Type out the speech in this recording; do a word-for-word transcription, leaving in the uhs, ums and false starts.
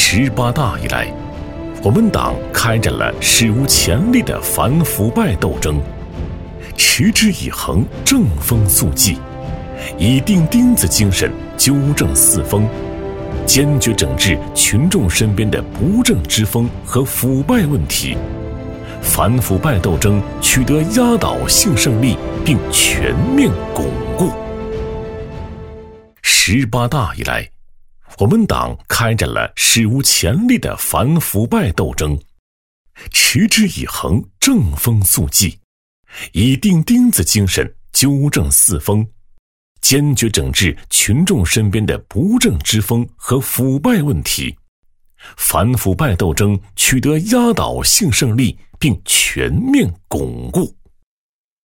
十八大以来，我们党开展了史无前例的反腐败斗争，持之以恒，正风肃纪，以钉钉子精神纠正四风，坚决整治群众身边的不正之风和腐败问题，反腐败斗争取得压倒性胜利并全面巩固。十八大以来，我们党开展了史无前例的反腐败斗争，持之以恒，正风肃纪，以钉钉子精神纠正四风，坚决整治群众身边的不正之风和腐败问题，反腐败斗争取得压倒性胜利并全面巩固。